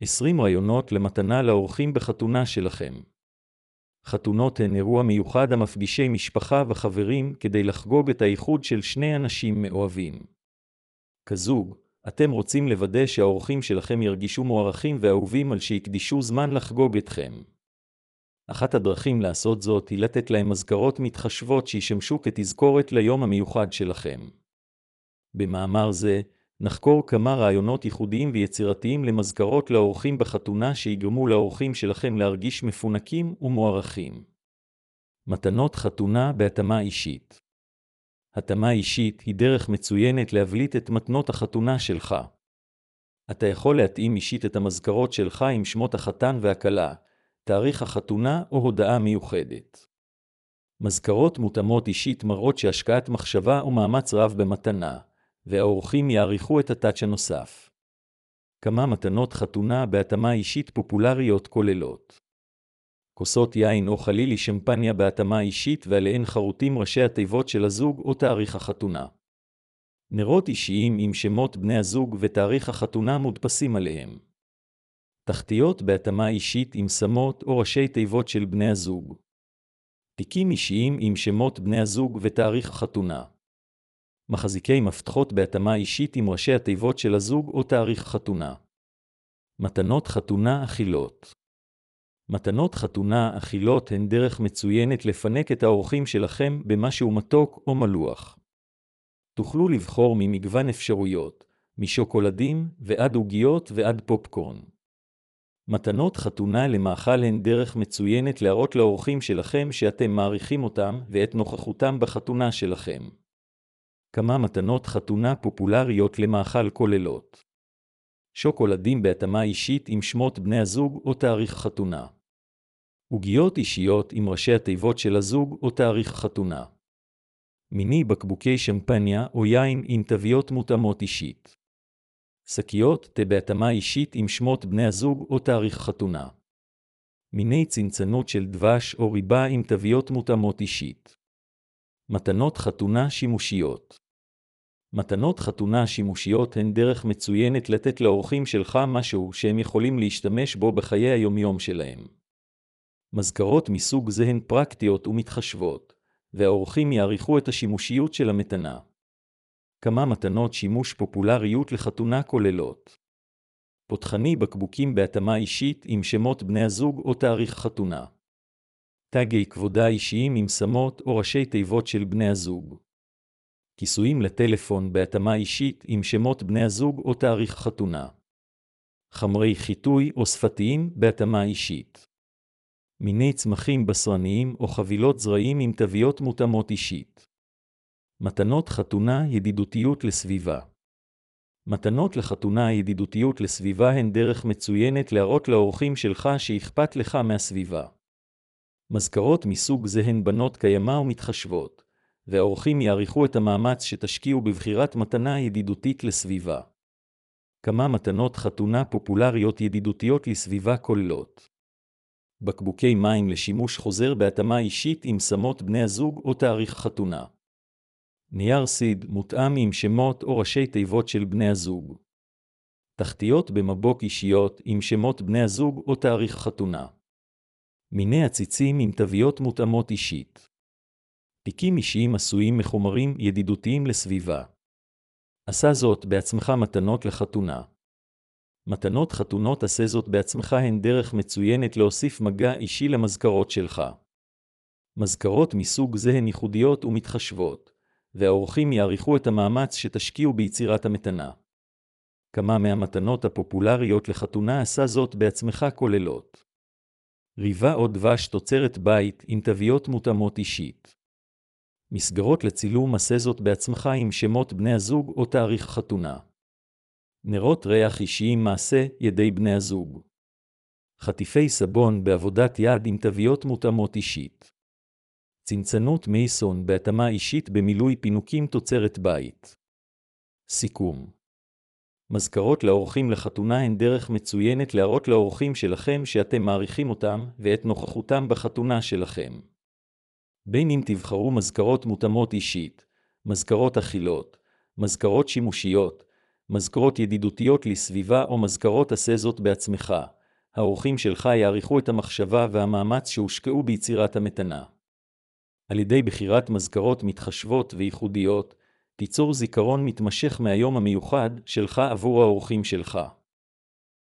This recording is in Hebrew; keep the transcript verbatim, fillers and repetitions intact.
עשרים רעיונות למתנה לאורחים בחתונה שלכם. חתונות הן אירוע מיוחד המפגישי משפחה וחברים כדי לחגוג את האיחוד של שני אנשים מאוהבים. כזוג, אתם רוצים לוודא שהאורחים שלכם ירגישו מוערכים ואהובים על שיקדישו זמן לחגוג אתכם. אחת הדרכים לעשות זאת היא לתת להם מזכרות מתחשבות שישמשו כתזכורת ליום המיוחד שלכם. במאמר זה, נחקור כמה רעיונות ייחודיים ויצירתיים למזכרות לאורחים בחתונה שיגרמו לאורחים שלכם להרגיש מפונקים ומוערכים. מתנות חתונה בהתאמה אישית. התאמה אישית היא דרך מצוינת להבליט את מתנות החתונה שלך. אתה יכול להתאים אישית את המזכרות שלך עם שמות החתן והכלה, תאריך החתונה או הודעה מיוחדת. מזכרות מותאמות אישית מראות שהשקעת מחשבה ומאמץ רב במתנה, והאורחים יעריכו את הטאץ' הנוסף. כמה מתנות חתונה בהתאמה אישית פופולריות כוללות. כוסות יין או חלילי שמפניה בהתאמה אישית ועליהן חרוטים ראשי התיבות של הזוג או תאריך החתונה. נרות אישיים עם שמות בני הזוג ותאריך החתונה מודפסים עליהם. תחתיות בהתאמה אישית עם שמות או ראשי תיבות של בני הזוג. תיקים אישיים עם שמות בני הזוג ותאריך החתונה. מחזיקי מפתחות בהתאמה אישית עם ראשי התיבות של הזוג או תאריך חתונה. מתנות חתונה אכילות. מתנות חתונה אכילות הן דרך מצוינת לפנק את האורחים שלכם במשהו מתוק או מלוח. תוכלו לבחור ממגוון אפשרויות, משוקולדים ועד עוגיות ועד פופקורן. מתנות חתונה למאכל הן דרך מצוינת להראות לאורחים שלכם שאתם מעריכים אותם ואת נוכחותם בחתונה שלכם. כמה מתנות חתונה פופולריות למאכל כוללות. שוקולדים בהתאמה אישית עם שמות בני הזוג או תאריך חתונה. עוגיות אישיות עם ראשי התיבות של הזוג או תאריך חתונה. מיני בקבוקי שמפניה או יין עם תוויות מותאמות אישית. שקיות תה בהתאמה אישית עם שמות בני הזוג או תאריך חתונה. מיני צנצנות של דבש או ריבה עם תוויות מותאמות אישית. מתנות חתונה שימושיות. מתנות חתונה שימושיות הן דרך מצוינת לתת לאורחים שלך משהו שהם יכולים להשתמש בו בחיי היומיום שלהם. מזכרות מסוג זה הן פרקטיות ומתחשבות, והאורחים יעריכו את השימושיות של המתנה. כמה מתנות שימוש פופולריות לחתונה כוללות. פותחני בקבוקים בהתאמה אישית עם שמות בני הזוג או תאריך חתונה. תגי כבודה אישיים עם שמות או ראשי תיבות של בני הזוג. כיסויים לטלפון בהתאמה אישית עם שמות בני הזוג או תאריך חתונה. חמרי חיטוי או שפתיים בהתאמה אישית. מיני צמחים בשרניים או חבילות זרעים עם תוויות מותאמות אישית. מתנות חתונה ידידותיות לסביבה. מתנות לחתונה ידידותיות לסביבה הן דרך מצוינת להראות לאורחים שלך שאכפת לך מהסביבה. מזכרות מסוג זה הן בנות קיימה ומתחשבות, והאורחים יעריכו את המאמץ שתשקיעו בבחירת מתנה ידידותית לסביבה. כמה מתנות חתונה פופולריות ידידותיות לסביבה כוללות. בקבוקי מים לשימוש חוזר בהתאמה אישית עם שמות בני הזוג או תאריך חתונה. נייר סיד מותאם עם שמות או ראשי תיבות של בני הזוג. תחתיות במבוק אישיות עם שמות בני הזוג או תאריך חתונה. מיני עציצים עם תוויות מותאמות אישית. תיקים אישיים עשויים מחומרים ידידותיים לסביבה. עשה זאת בעצמך מתנות לחתונה. מתנות חתונות עשה זאת בעצמך הן דרך מצוינת להוסיף מגע אישי למזכרות שלך. מזכרות מסוג זה הן ייחודיות ומתחשבות, והאורחים יעריכו את המאמץ שתשקיעו ביצירת המתנה. כמה מהמתנות הפופולריות לחתונה עשה זאת בעצמך כוללות. ריבה או דבש תוצרת בית עם תוויות מותאמות אישית. מסגרות לצילום עשה זאת בעצמך עם שמות בני הזוג או תאריך חתונה. נרות ריח אישיים מעשה ידי בני הזוג. חטיפי סבון בעבודת יד עם תוויות מותאמות אישית. צנצנות מייסון בהתאמה אישית במילוי פינוקים תוצרת בית. סיכום. מזכרות לאורחים לחתונה הן דרך מצוינת להראות לאורחים שלכם שאתם מעריכים אותם ואת נוכחותם בחתונה שלכם. בין אם תבחרו מזכרות מותאמות אישית, מזכרות אכילות, מזכרות שימושיות, מזכרות ידידותיות לסביבה או מזכרות עשה זאת בעצמך. האורחים שלך יעריכו את המחשבה והמאמץ שהושקעו ביצירת המתנה. על ידי בחירת מזכרות מתחשבות וייחודיות, תיצור זיכרון מתמשך מהיום המיוחד שלך עבור האורחים שלך.